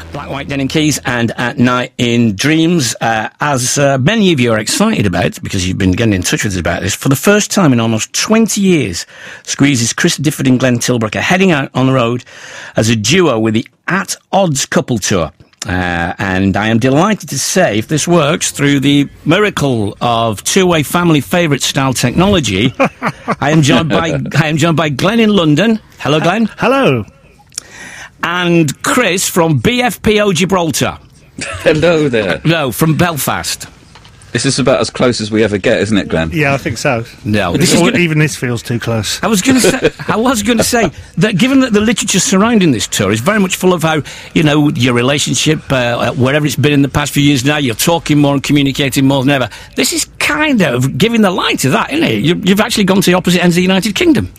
Black, White, Denim Keys and At Night in Dreams. As many of you are excited about, because you've been getting in touch with us about this, for the first time in almost 20 years, Squeeze's Chris Difford and Glenn Tilbrook are heading out on the road as a duo with the At Odds Couple Tour. And I am delighted to say, if this works, through the miracle of two-way family favourite style technology, I am joined by Glenn in London. Hello, Glenn. Hello. And Chris from BFPO Gibraltar. Hello there. No, from Belfast. This is about as close as we ever get, isn't it, Glenn? Yeah, I think so. No, even this feels too close. I was going to say that given that the literature surrounding this tour is very much full of how, you know, your relationship, wherever it's been in the past few years now, you're talking more and communicating more than ever. This is kind of giving the lie to that, isn't it? You've actually gone to the opposite ends of the United Kingdom.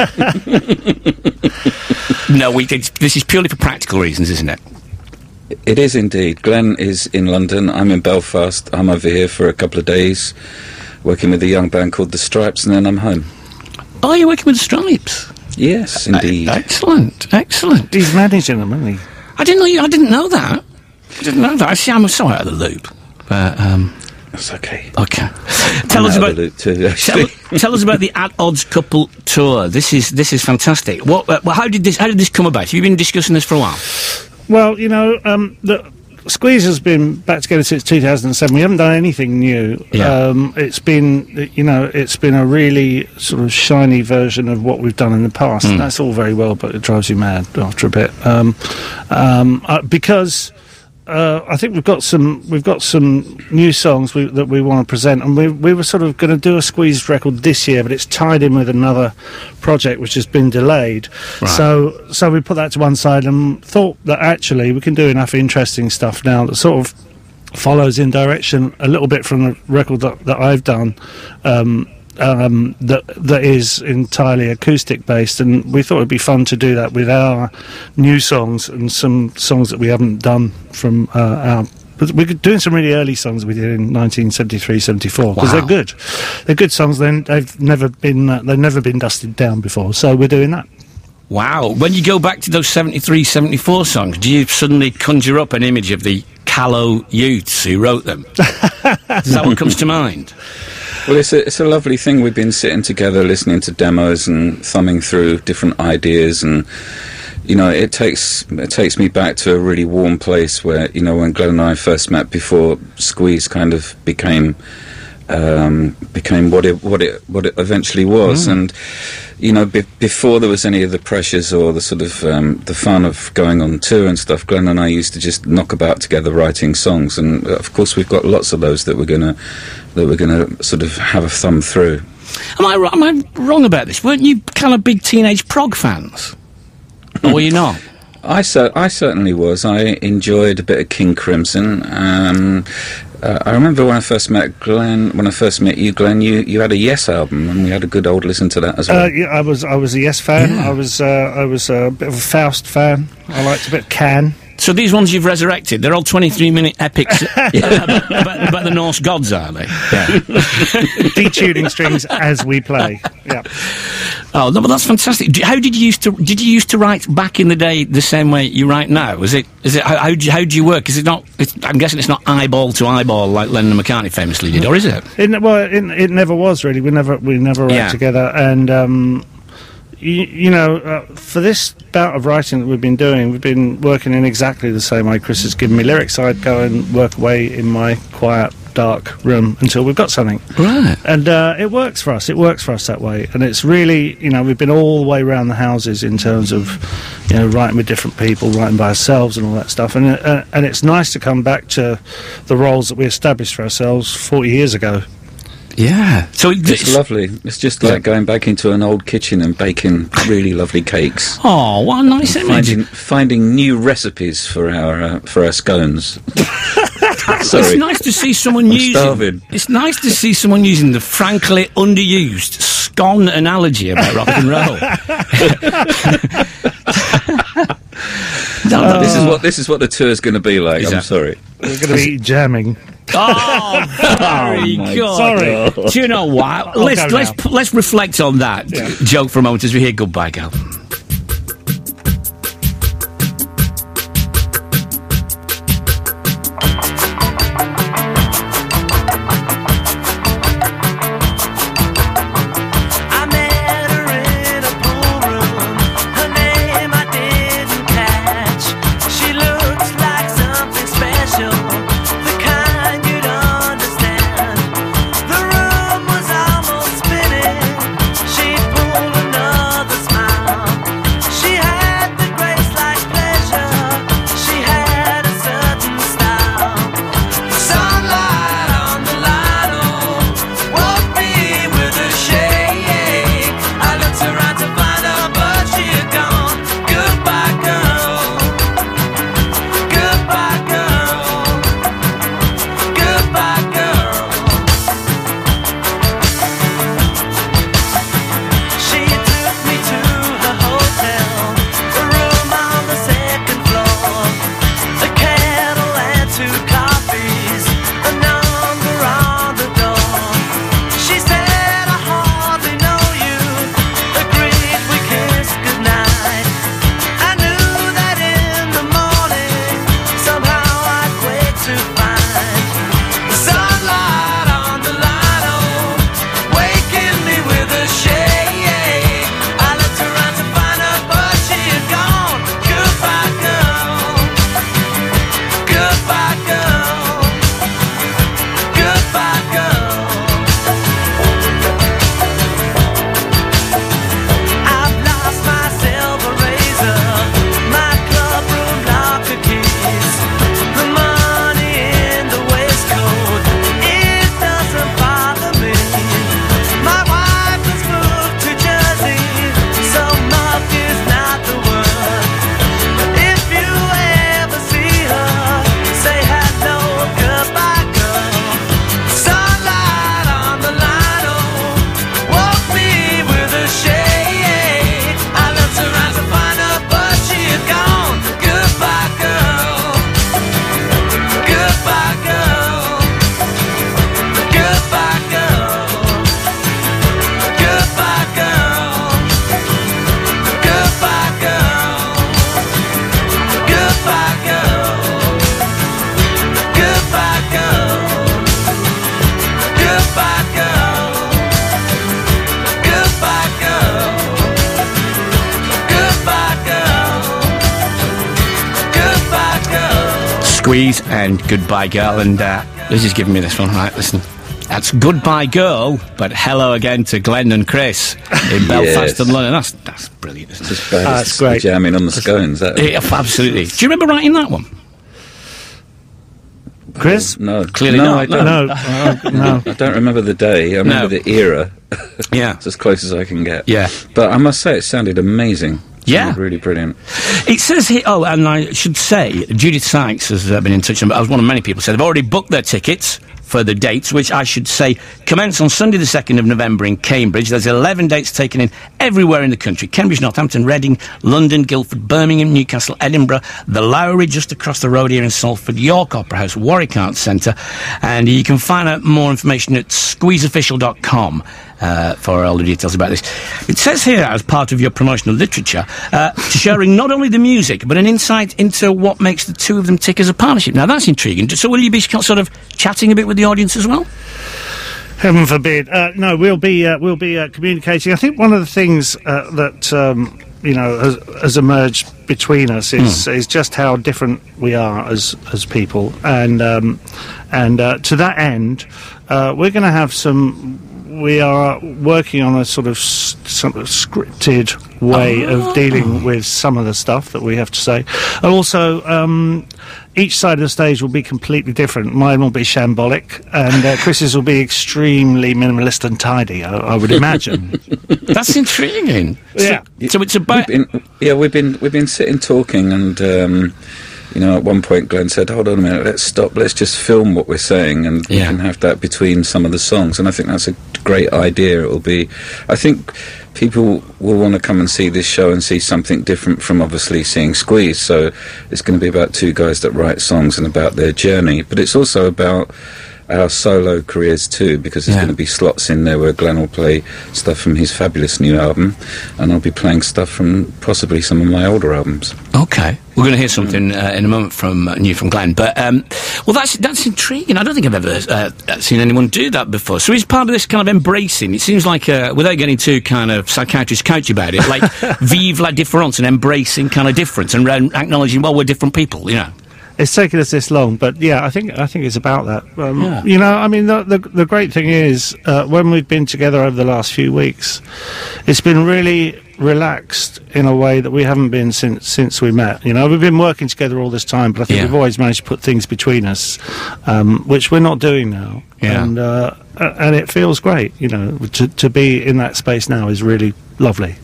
No, this is purely for practical reasons, isn't it? It is indeed. Glenn is in London. I'm in Belfast. I'm over here for a couple of days, working with a young band called The Stripes, and then I'm home. Oh, you're working with The Stripes? Yes, indeed. Excellent. He's managing them, isn't he? I didn't know that. See, I'm so out of the loop. But, that's okay. Okay. Tell us about the loop too, tell us about the At Odds Couple Tour. This is fantastic. How did this come about? Have you been discussing this for a while? Well, you know, the Squeeze has been back together since 2007. We haven't done anything new. Yeah. It's been a really sort of shiny version of what we've done in the past. And that's all very well, but it drives you mad after a bit. Because I think we've got some new songs that we want to present, and we were sort of going to do a Squeeze record this year, but it's tied in with another project which has been delayed. Right. So we put that to one side and thought that actually we can do enough interesting stuff now that sort of follows in direction a little bit from the record that I've done. That is entirely acoustic based, and we thought it'd be fun to do that with our new songs and some songs that we haven't done from but we're doing some really early songs that we did in 1973, 74 because they're good songs. They've never been dusted down before, so we're doing that. Wow. When you go back to those 73, 74 songs, do you suddenly conjure up an image of the callow youths who wrote them? Is that what comes to mind? Well, it's a lovely thing. We've been sitting together, listening to demos and thumbing through different ideas, and you know, it takes me back to a really warm place where, you know, when Glenn and I first met before Squeeze kind of became what it eventually was, and you know, before there was any of the pressures or the sort of the fun of going on tour and stuff, Glenn and I used to just knock about together writing songs, and of course we've got lots of those that we're gonna sort of have a thumb through. Am I wrong about this? Weren't you kind of big Teenage Prog fans? Or were you not? I certainly was. I enjoyed a bit of King Crimson. I remember when I first met you, Glenn, you had a Yes album, and we had a good old listen to that as well. Yeah, I was a Yes fan. Yeah. I was a bit of a Faust fan. I liked a bit of Can. So these ones you've resurrected, they're all 23-minute epics about the Norse gods, are they? Yeah. Detuning strings as we play. Yeah. Oh, no, but that's fantastic. How did you used to write back in the day the same way you write now? How do you work? Is it not? I'm guessing it's not eyeball to eyeball like Lennon and McCartney famously did, or is it? It never was really. We never wrote together, and. For this bout of writing that we've been doing, we've been working in exactly the same way. Chris has given me lyrics. I'd go and work away in my quiet, dark room until we've got something. Right. And it works for us. It works for us that way. And it's really, we've been all the way around the houses in terms of, writing with different people, writing by ourselves and all that stuff. And it's nice to come back to the roles that we established for ourselves 40 years ago. Yeah, so it's lovely. It's just like going back into an old kitchen and baking really lovely cakes. Oh, what a nice image! Finding new recipes for our scones. Sorry, it's nice to see someone It's nice to see someone using the frankly underused scone analogy about rock and roll. This is what the tour's going to be like. I'm sorry. We're going to be jamming. Oh, very good. Sorry. Do you know what? Let's reflect on that joke for a moment as we hear Goodbye Girl. Squeeze and Goodbye Girl, and Liz is giving me this one. Right, listen. That's Goodbye Girl, but hello again to Glenn and Chris in Belfast and London. That's brilliant, isn't it? Just bad That's great. Jamming on the scones. Yeah, absolutely. Do you remember writing that one? Chris? No. Clearly no, not. I don't. No. I don't remember the day. I remember the era. Yeah. It's as close as I can get. Yeah. But I must say, it sounded amazing. Yeah. Sounded really brilliant. It says here, oh, and I should say, Judith Sykes has been in touch, and I was one of many people said they've already booked their tickets for the dates, which I should say commence on Sunday the 2nd of November in Cambridge. There's 11 dates taken in everywhere in the country: Cambridge, Northampton, Reading, London, Guildford, Birmingham, Newcastle, Edinburgh, the Lowry just across the road here in Salford, York Opera House, Warwick Arts Centre, and you can find out more information at squeezeofficial.com for all the details about this. It says here, as part of your promotional literature, sharing not only the music but an insight into what makes the two of them tick as a partnership. Now that's intriguing. So will you be sort of chatting a bit with the audience as well? Heaven forbid. No, we'll be communicating. I think one of the things that has emerged between us is just how different we are as people, and to that end, we're going to have some. We are working on a sort of scripted way of dealing with some of the stuff that we have to say. And also, each side of the stage will be completely different. Mine will be shambolic, and Chris's will be extremely minimalist and tidy, I would imagine. That's intriguing. Yeah. So it's about... We've been sitting talking, and... at one point Glenn said, hold on a minute, let's stop, let's just film what we're saying, and we can have that between some of the songs, and I think that's a great idea. I think people will want to come and see this show and see something different from obviously seeing Squeeze, so it's going to be about two guys that write songs and about their journey, but it's also about our solo careers too, because there's going to be slots in there where Glenn will play stuff from his fabulous new album, and I'll be playing stuff from possibly some of my older albums. Okay, we're going to hear something in a moment from Glenn, but well, that's intriguing. I don't think I've ever seen anyone do that before. So he's part of this kind of embracing. It seems like, without getting too kind of psychiatrist couch about it, like vive la différence and embracing kind of difference and acknowledging, well, we're different people, you know. It's taken us this long, but yeah, I think it's about that. I mean, the great thing is when we've been together over the last few weeks, it's been really relaxed in a way that we haven't been since we met. We've been working together all this time, but I think we've always managed to put things between us, which we're not doing now. Yeah. And it feels great. To be in that space now is really lovely.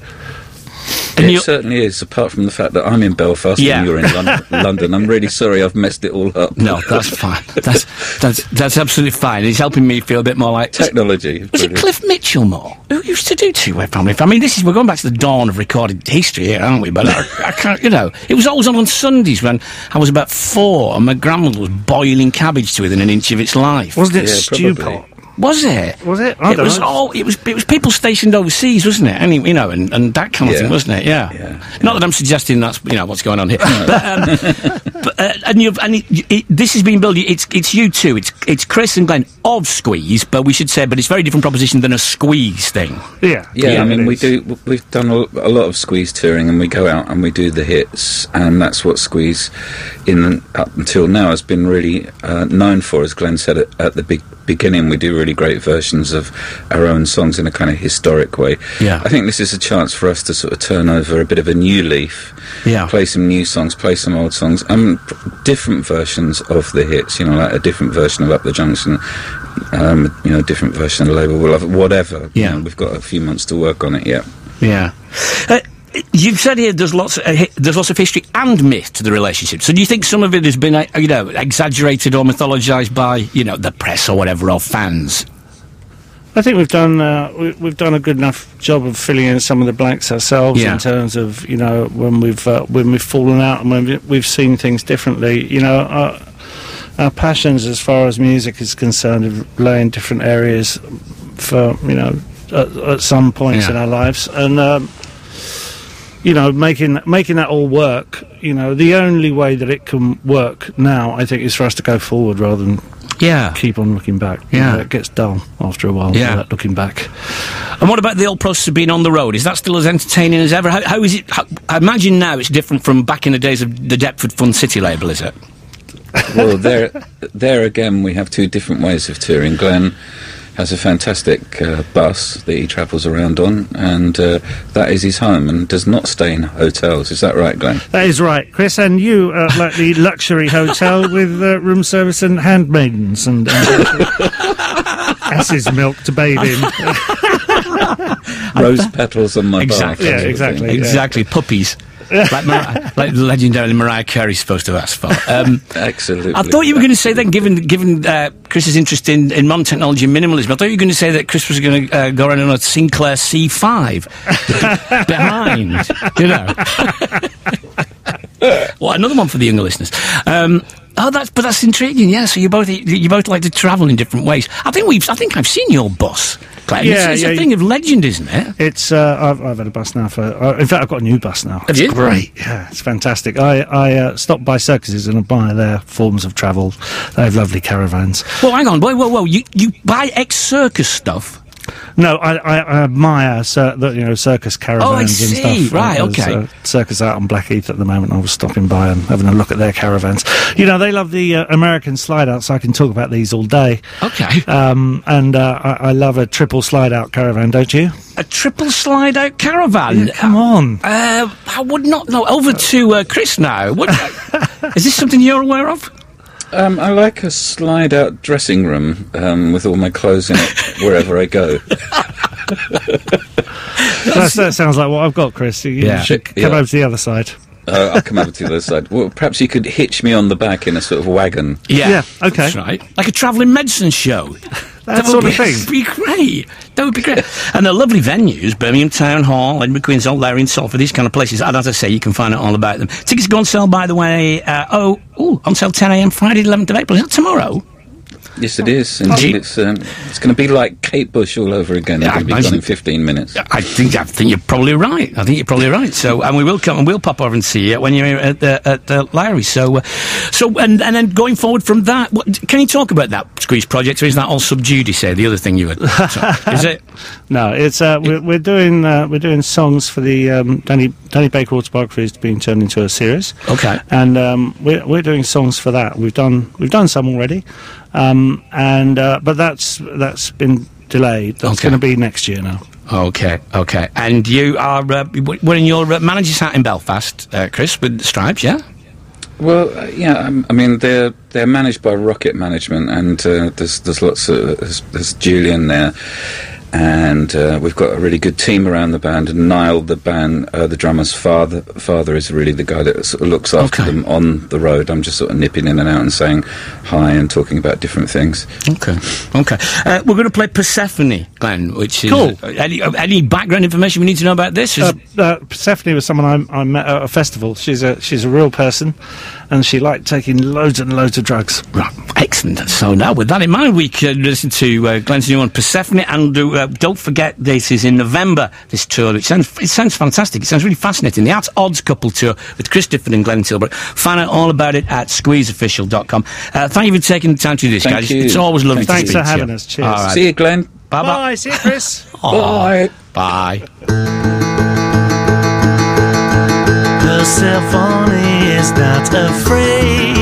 It certainly is, apart from the fact that I'm in Belfast and you're in London. I'm really sorry I've messed it all up. No, that's fine. That's absolutely fine. It's helping me feel a bit more like... Technology. Was it Cliff Mitchell more who used to do Two-Way Family? I mean, we're going back to the dawn of recorded history here, aren't we? But I can't, it was always on Sundays when I was about 4 and my grandmother was boiling cabbage to within an inch of its life. Wasn't it stew pot? Was it? Was it? I don't know. It was people stationed overseas, wasn't it? And that kind of thing, wasn't it? Yeah. Not that I'm suggesting that's what's going on here, this has been built. It's you two. It's Chris and Glenn of Squeeze, but we should say, it's a very different proposition than a Squeeze thing. Yeah. I mean, we've done a lot of Squeeze touring, and we go out and we do the hits, and that's what Squeeze, up until now, has been really known for. As Glenn said at the beginning, we do really great versions of our own songs in a kind of historic way. I think this is a chance for us to sort of turn over a bit of a new leaf, play some new songs, play some old songs, different versions of the hits, like a different version of Up the Junction, a different version of Labour Will Love, whatever. We've got a few months to work on it yet. You've said here there's lots of history and myth to the relationship. So do you think some of it has been, exaggerated or mythologized by, the press or whatever, or fans? I think we've done a good enough job of filling in some of the blanks ourselves in terms of when we've fallen out and when we've seen things differently. Our passions as far as music is concerned lay in different areas for at some points in our lives, and making that all work. The only way that it can work now, I think, is for us to go forward rather than keep on looking back. It gets dull after a while. Looking back. And what about the old process of being on the road? Is that still as entertaining as ever? How is it? I imagine now it's different from back in the days of the Deptford Fun City label, is it? Well, there again, we have two different ways of touring. Glenn has a fantastic bus that he travels around on, and that is his home, and does not stay in hotels. Is that right, Glenn? That is right, Chris. And you like the luxury hotel with room service and handmaidens and ass's milk to bathe in. Rose petals on my Exactly. bath. Yeah, exactly. Exactly, puppies. like the legendary Mariah Carey's supposed to ask for. Absolutely. I thought you were going to say then, given Chris's interest in modern technology and minimalism, I thought you were going to say that Chris was going to go around on a Sinclair C5 behind, you know. Well, another one for the younger listeners. That's intriguing. Yeah, so you both like to travel in different ways. I think I've seen your bus, Glenn. It's a thing of legend, isn't it? It's I've had a bus now for. In fact, I've got a new bus now. Have you? It's great. Yeah, it's fantastic. I stopped by circuses and buy their forms of travel. They have lovely caravans. Well, hang on. Whoa. You buy ex-circus stuff? No, I admire circus caravans and stuff. Right, There's, okay. Circus out on Blackheath at the moment. I was stopping by and having a look at their caravans. You know, they love the American slide out, so I can talk about these all day. Okay. I love a triple slide out caravan, don't you? A triple slide out caravan? Yeah, come on. I would not know. Over to Chris now. Is this something you're aware of? I like a slide-out dressing room with all my clothes in it wherever I go. That sounds like what I've got, Chris. You should come over to the other side. I'll come over to the other side. Well, perhaps you could hitch me on the back in a sort of wagon. Yeah, okay. That's right. Like a travelling medicine show. That sort of thing. That would be great. That would be great. And they're lovely venues, Birmingham Town Hall, Edinburgh, Queen's Hall, Larry and Salford, these kind of places. And as I say, you can find out all about them. Tickets go on sale, by the way, on sale 10 a.m. Friday, 11th of April. Is that tomorrow? Yes, it is. Indeed, it's going to be like Kate Bush all over again. They're going to be gone in 15 minutes. I think you're probably right. So, and we will come and we'll pop over and see you when you're at the Larry. So, and then going forward from that, can you talk about that Squeeze project, or is that all sub judice? The other thing you were, is it? No, it's we're doing songs for the Danny Baker autobiography is being turned into a series. Okay, and we're doing songs for that. We've done some already. But that's been delayed. That's going to be next year now. Okay. And you are wearing your manager's hat in Belfast, Chris, with the Stripes, yeah? Well, I mean they're managed by Rocket Management, and there's lots of there's Julian there. And we've got a really good team around the band. And Niall, the drummer's father is really the guy that sort of looks after them on the road. I'm just sort of nipping in and out and saying hi and talking about different things. Okay. We're going to play Persephone, Glenn, which is... Cool. Any background information we need to know about this? Persephone was someone I met at a festival. She's a real person, and she liked taking loads and loads of drugs. Right. Excellent. So now, with that in mind, we can listen to Glenn's new one, Persephone, and don't forget, this is in November, this tour. It sounds fantastic. It sounds really fascinating. The At Odds Couple Tour with Chris Difford and Glenn Tilbrook. Find out all about it at squeezeofficial.com. Thank you for taking the time to do this, guys. It's always lovely to speak to you. Thanks for having us. Cheers. Right. See you, Glenn. Bye. Bye. See you, Chris. Bye. Bye. Persephone is not afraid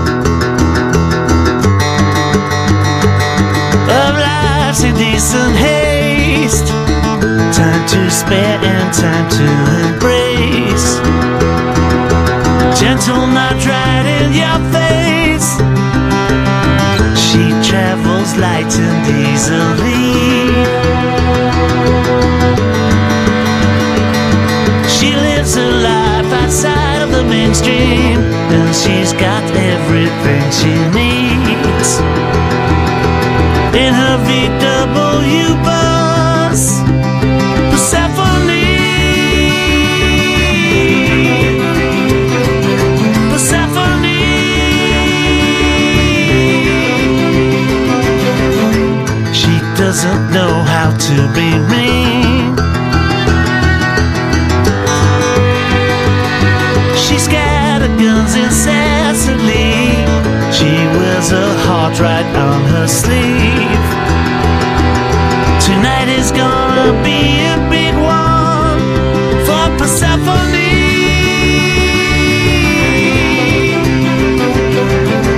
of life's indecent haste. Time to spare and time to embrace. Gentle, not right in your face. She travels light and easily. She lives her life outside of the mainstream, and she's got everything she needs in her VW bus. Persephone, Persephone. She doesn't know how to be mean. She scatterguns incessantly. She wears her heart right on her sleeve. Tonight is gonna be a big one for Persephone.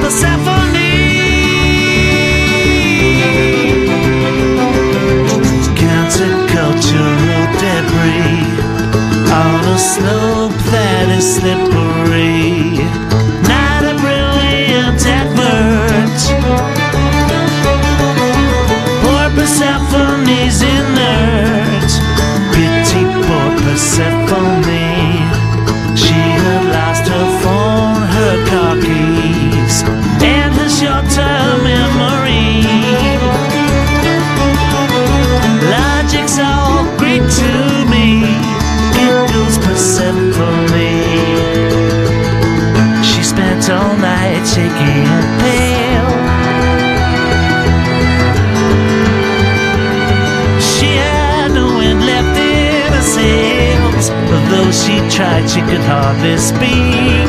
shaky and pale. She had no wind left in her sails, but though she tried, she could hardly speak.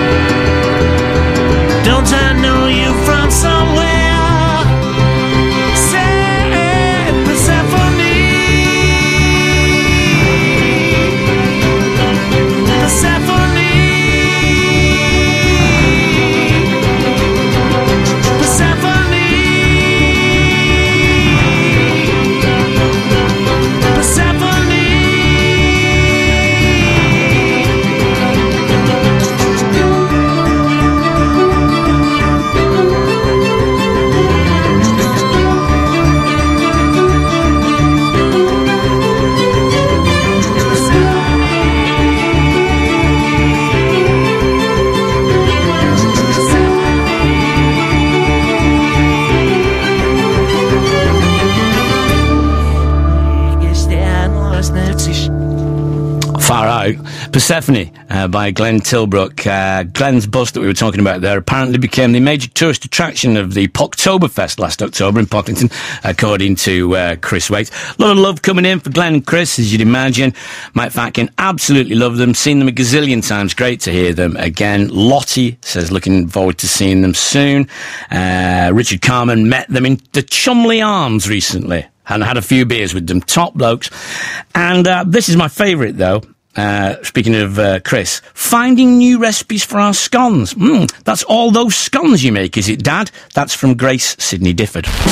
Don't I know you from somewhere? Say, Persephone. Persephone. Far out. Persephone by Glenn Tilbrook. Glenn's bus that we were talking about there apparently became the major tourist attraction of the Poktoberfest last October in Pocklington, according to Chris Waite. A lot of love coming in for Glenn and Chris, as you'd imagine. Mike Fatkin, absolutely love them. Seen them a gazillion times. Great to hear them again. Lottie says looking forward to seeing them soon. Richard Carman met them in the Chumley Arms recently and had a few beers with them. Top blokes. And this is my favourite, though. Speaking of Chris, finding new recipes for our scones. That's all those scones you make, is it, Dad? That's from Grace Sidney Difford.